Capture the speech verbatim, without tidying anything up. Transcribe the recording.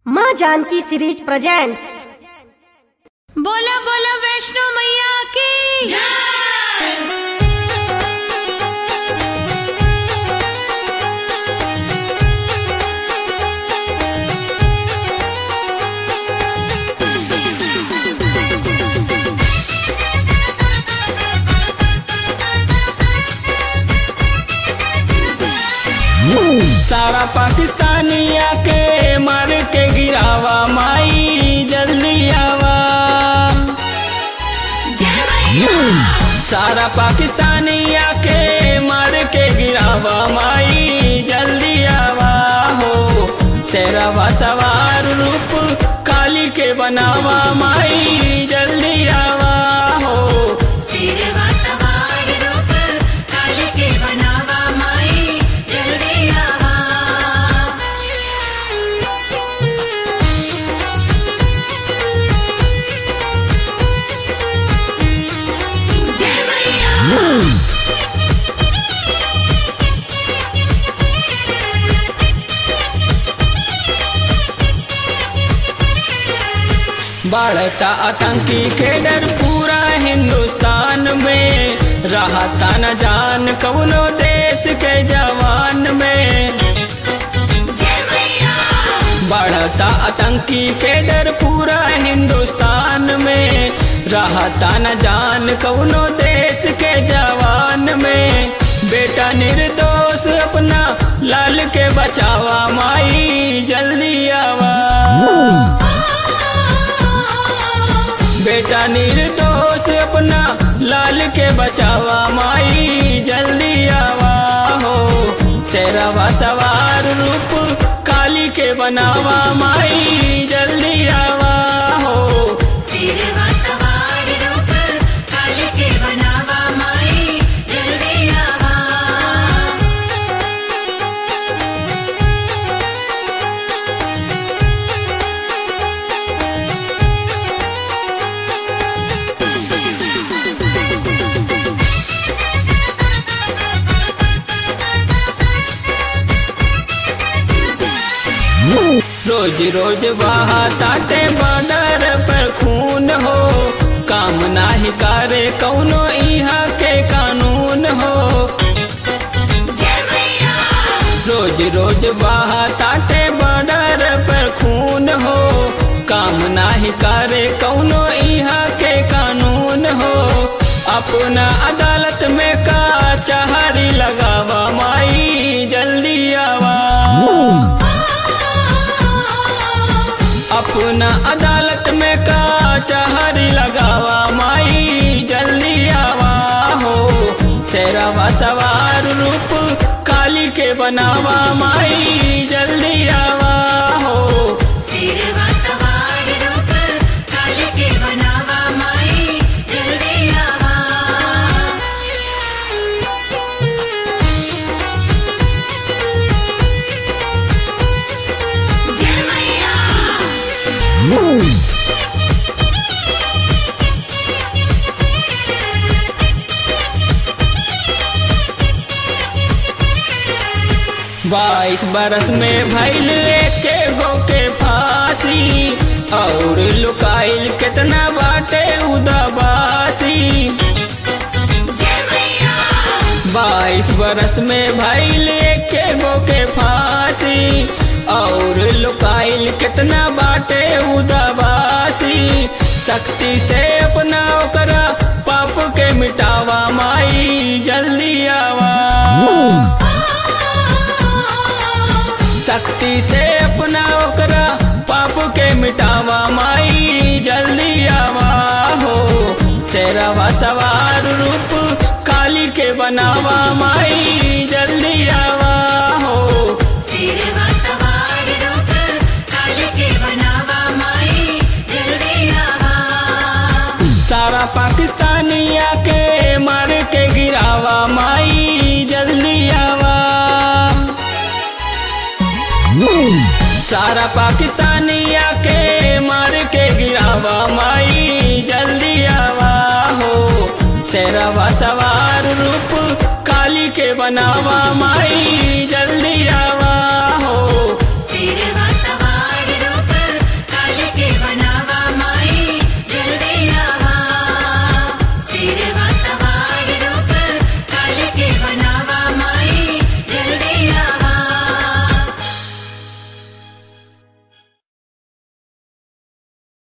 माँ Janaki series presents. बोलो बोलो वैष्णो मैया की जय। सारा पाकिस्तानिया के मार के गिरावा माई जल्दी आवा। सारा पाकिस्तानिया के मार के गिरावा माई जल्दी आवा हो। शेरवा सवार रूप काली के बनावा माई जल्दी आवा हो। शेरवा सवार रूप काली के बनावा माई जल्दी आवा। जय मैया। बढ़ता आतंकी के डर पूरा हिंदुस्तान में, रहता न जान कौनो देश के जवान में। जय मैया। बढ़ता आतंकी के डर पूरा हिंदुस्तान में, रहता न जान कौनो देश के जवान में। बेटा निर्दोष अपना लाल के बचावा माई जल्दी आवा। बेटा निर्दोष अपना लाल के बचावा माई जल्दी आवा हो। शेरवा सवार रूप काली के बनावा माई जल्दी आवा हो। शेरवा सवार रूप काली के बनावा माई जल्दी आवा। रोज रोज बहाताटे बॉर्डर पर खून हो, काम नाही करे कौनो इहाँ के कानून हो। जय मैया। रोज रोज बहाताटे बॉर्डर पर खून हो, काम नाही करे कौनो इहाँ के कानून हो। अपना अदालत में का चाहरी लगावा माई जल्दी आवा। अपना अदालत में का चाहरी लगावा माई जल्दी आवा हो। शेरवा सवार रूप काली के बनावा माई जल्दी आवा हो। शेरवा सवार रूप काली के बनावा माई जल्दी आवा। जय मैया। बाईस बरस में भइल एके गो के फांसी, और लुकाइल कितना बाटे उदाबासी। जय मैया। बाईस बरस में भइल एके गो के फांसी, और लुकाइल कितना बाटे उदाबासी। शक्ति से अपना ओकरा पाप के मिटावा माई जल्दी आवा। शक्ति से अपना ओकरा पाप के मिटावा माई जल्दी आवा हो। शेरवा सवार रूप काली के बनावा माई जल्दी आवा हो। शेरवा सवार रूप काली के बनावा माई जल्दी आवा। सारा पाकिस्तानिया के मार के गिरावा माई जल्दी आवा। सारा पाकिस्तानिया के मार के गिरावा माई जल्दी आवा हो। शेरवा सवार रूप काली के बनावा माई जल्दी आवा हो। शेरवा